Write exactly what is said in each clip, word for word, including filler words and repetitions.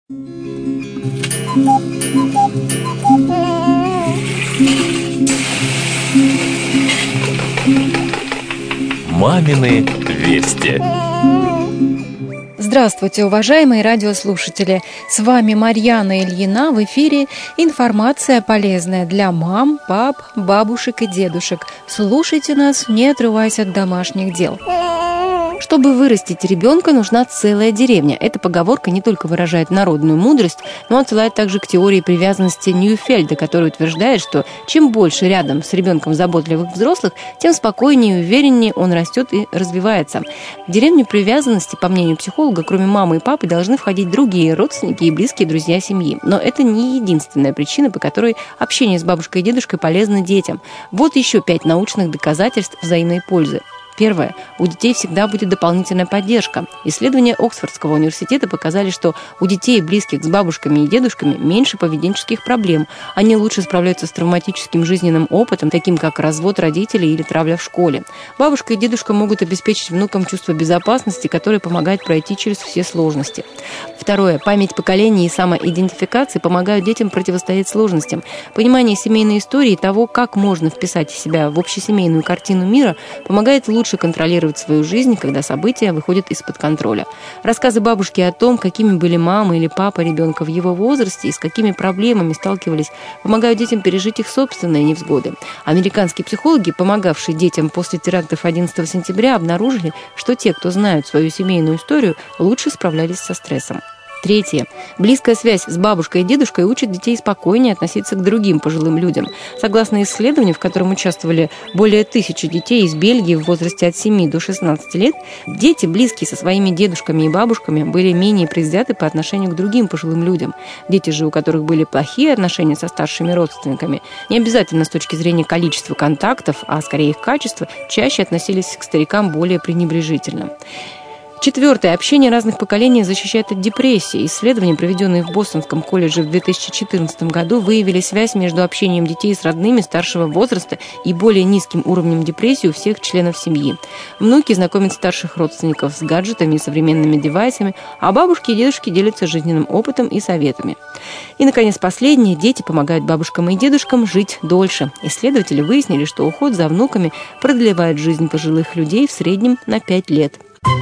Мамины вести. Здравствуйте, уважаемые радиослушатели! С вами Марьяна Ильина. В эфире информация полезная для мам, пап, бабушек и дедушек. Слушайте нас, не отрываясь от домашних дел. Чтобы вырастить ребенка, нужна целая деревня. Эта поговорка не только выражает народную мудрость, но отсылает также к теории привязанности Ньюфельда, который утверждает, что чем больше рядом с ребенком заботливых взрослых, тем спокойнее и увереннее он растет и развивается. В деревню привязанности, по мнению психолога, кроме мамы и папы, должны входить другие родственники и близкие друзья семьи. Но это не единственная причина, по которой общение с бабушкой и дедушкой полезно детям. Вот еще пять научных доказательств взаимной пользы. Первое. У детей всегда будет дополнительная поддержка. Исследования Оксфордского университета показали, что у детей, близких с бабушками и дедушками, меньше поведенческих проблем. Они лучше справляются с травматическим жизненным опытом, таким как развод родителей или травля в школе. Бабушка и дедушка могут обеспечить внукам чувство безопасности, которое помогает пройти через все сложности. Второе. Память поколений и самоидентификация помогают детям противостоять сложностям. Понимание семейной истории и того, как можно вписать себя в общесемейную картину мира, помогает лучше лучше контролировать свою жизнь, когда события выходят из-под контроля. Рассказы бабушки о том, какими были мама или папа ребенка в его возрасте и с какими проблемами сталкивались, помогают детям пережить их собственные невзгоды. Американские психологи, помогавшие детям после терактов одиннадцатого сентября, обнаружили, что те, кто знают свою семейную историю, лучше справлялись со стрессом. Третье. Близкая связь с бабушкой и дедушкой учит детей спокойнее относиться к другим пожилым людям. Согласно исследованию, в котором участвовали более тысячи детей из Бельгии в возрасте от семи до шестнадцати лет, дети, близкие со своими дедушками и бабушками, были менее предвзяты по отношению к другим пожилым людям. Дети же, у которых были плохие отношения со старшими родственниками, не обязательно с точки зрения количества контактов, а скорее их качества, чаще относились к старикам более пренебрежительно. Четвертое. Общение разных поколений защищает от депрессии. Исследования, проведенные в Бостонском колледже в две тысячи четырнадцатом году, выявили связь между общением детей с родными старшего возраста и более низким уровнем депрессии у всех членов семьи. Внуки знакомят старших родственников с гаджетами и современными девайсами, а бабушки и дедушки делятся жизненным опытом и советами. И, наконец, последнее. Дети помогают бабушкам и дедушкам жить дольше. Исследователи выяснили, что уход за внуками продлевает жизнь пожилых людей в среднем на пять лет.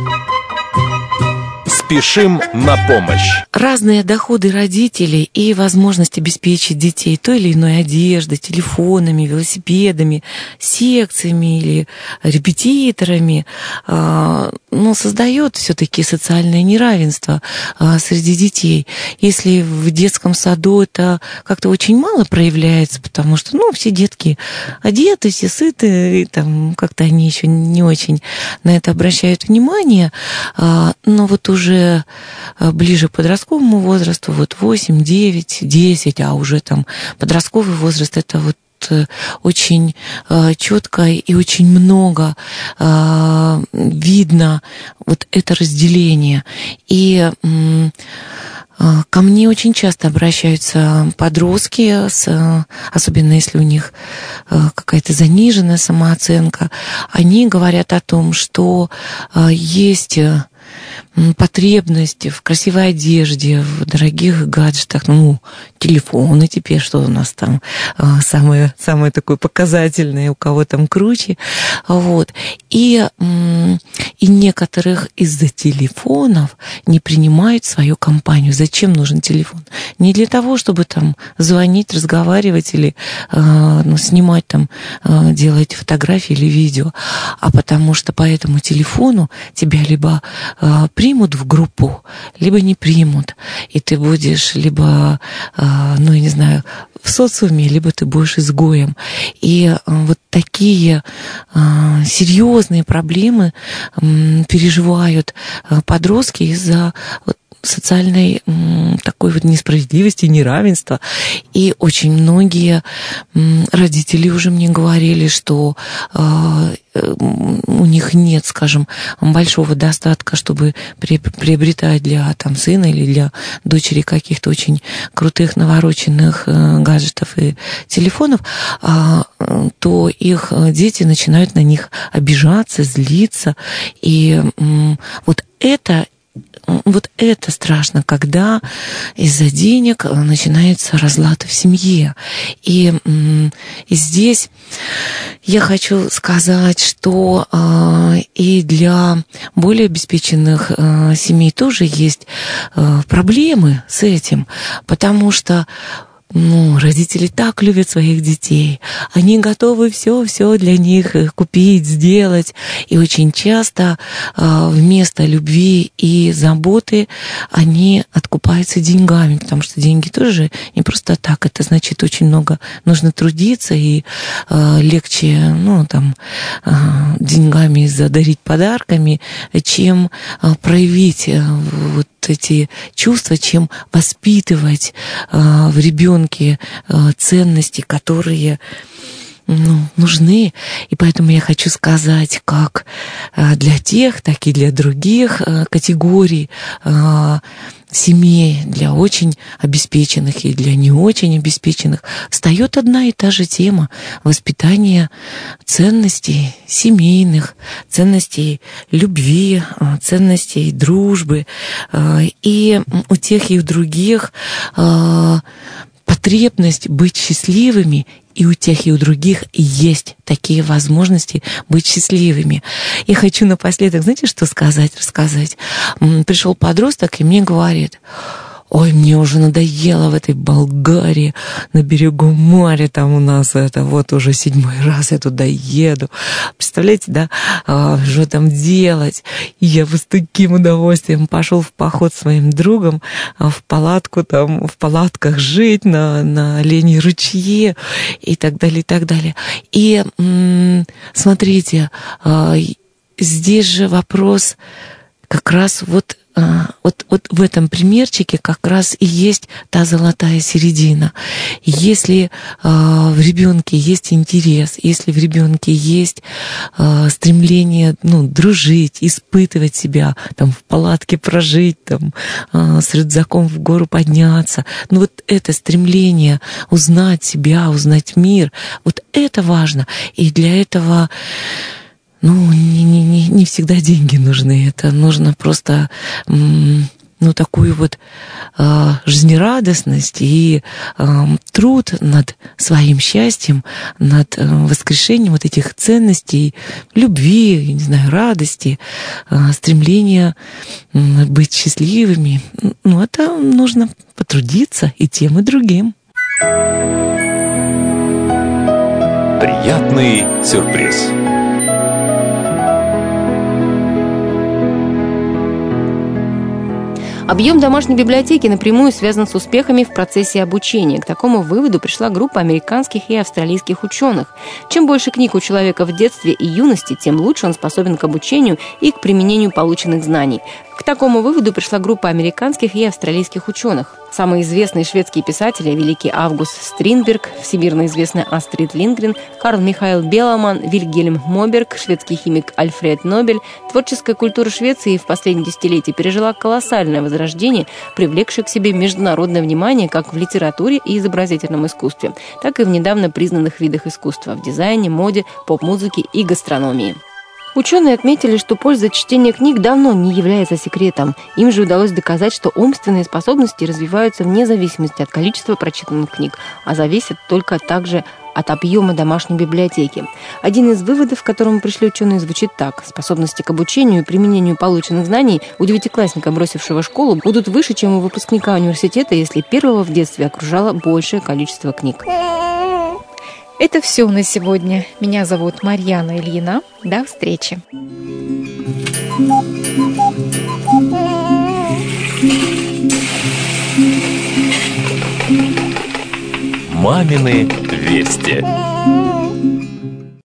Спешим на помощь. Разные доходы родителей и возможность обеспечить детей той или иной одеждой, телефонами, велосипедами, секциями или репетиторами, ну, создает все-таки социальное неравенство среди детей. Если в детском саду это как-то очень мало проявляется, потому что, ну, все детки одеты, все сыты, и там как-то они еще не очень на это обращают внимание, но вот уже ближе к подростковому возрасту, вот восемь, девять, десять, а уже там подростковый возраст, это вот очень четко и очень много видно вот это разделение. И ко мне очень часто обращаются подростки, с, особенно если у них какая-то заниженная самооценка. Они говорят о том, что есть потребность в красивой одежде, в дорогих гаджетах, ну, телефоны теперь, что у нас там самое, самое такое показательное, у кого там круче, вот. И, и некоторых из-за телефонов не принимают свою компанию. Зачем нужен телефон? Не для того, чтобы там звонить, разговаривать или ну, снимать там, делать фотографии или видео, а потому что по этому телефону тебя либо примут в группу, либо не примут. И ты будешь либо, ну, я не знаю, в социуме, либо ты будешь изгоем. И вот такие серьезные проблемы переживают подростки из-за вот социальной такой вот несправедливости, неравенства. И очень многие родители уже мне говорили, что у них нет, скажем, большого достатка, чтобы приобретать для там, сына или для дочери каких-то очень крутых навороченных гаджетов и телефонов, то их дети начинают на них обижаться, злиться. И вот это вот это страшно, когда из-за денег начинается разлад в семье. И, и здесь я хочу сказать, что и для более обеспеченных семей тоже есть проблемы с этим, потому что Ну, родители так любят своих детей. Они готовы все-все для них купить, сделать. И очень часто вместо любви и заботы они откупаются деньгами, потому что деньги тоже не просто так. Это значит, очень много нужно трудиться, и легче, ну, там, деньгами задарить подарками, чем проявить вот эти чувства, чем воспитывать э, в ребенке э, ценности, которые ну, нужны. И поэтому я хочу сказать, как э, для тех, так и для других э, категорий э, семей, для очень обеспеченных и для не очень обеспеченных, встает одна и та же тема воспитания ценностей семейных, ценностей любви, ценностей дружбы. И у тех и у других потребность быть счастливыми, и у тех, и у других есть такие возможности быть счастливыми. Я хочу напоследок, знаете, что сказать, рассказать? Пришел подросток и мне говорит: ой, мне уже надоело в этой Болгарии, на берегу моря, там у нас это вот уже седьмой раз я туда еду. Представляете, да, а, что там делать? И я бы с таким удовольствием пошел в поход с моим другом а, в палатку, там, в палатках жить на, на оленьей ручье и так далее, и так далее. И м- смотрите, а, здесь же вопрос как раз вот Вот, вот в этом примерчике как раз и есть та золотая середина. Если э, в ребенке есть интерес, если в ребенке есть э, стремление, ну, дружить, испытывать себя, там, в палатке прожить, там, э, с рюкзаком в гору подняться, ну вот это стремление узнать себя, узнать мир, вот это важно. И для этого Ну, не, не, не всегда деньги нужны. Это нужно просто, ну, такую вот э, жизнерадостность и э, труд над своим счастьем, над э, воскрешением вот этих ценностей, любви, я не знаю, радости, э, стремления э, быть счастливыми. Ну, это нужно потрудиться и тем, и другим. Приятный сюрприз. Объем домашней библиотеки напрямую связан с успехами в процессе обучения. К такому выводу пришла группа американских и австралийских ученых. Чем больше книг у человека в детстве и юности, тем лучше он способен к обучению и к применению полученных знаний. К такому выводу пришла группа американских и австралийских ученых. Самые известные шведские писатели – великий Август Стринберг, всемирно известная Астрид Линдгрен, Карл Михаил Беломан, Вильгельм Моберг, шведский химик Альфред Нобель. Творческая культура Швеции в последние десятилетия пережила колоссальное возрождение, привлекшее к себе международное внимание как в литературе и изобразительном искусстве, так и в недавно признанных видах искусства – в дизайне, моде, поп-музыке и гастрономии. Ученые отметили, что польза чтения книг давно не является секретом. Им же удалось доказать, что умственные способности развиваются вне зависимости от количества прочитанных книг, а зависят только также от объема домашней библиотеки. Один из выводов, к которому пришли ученые, звучит так. Способности к обучению и применению полученных знаний у девятиклассника, бросившего школу, будут выше, чем у выпускника университета, если первого в детстве окружало большее количество книг. Это все на сегодня. Меня зовут Марьяна Ильина. До встречи. Мамины вести.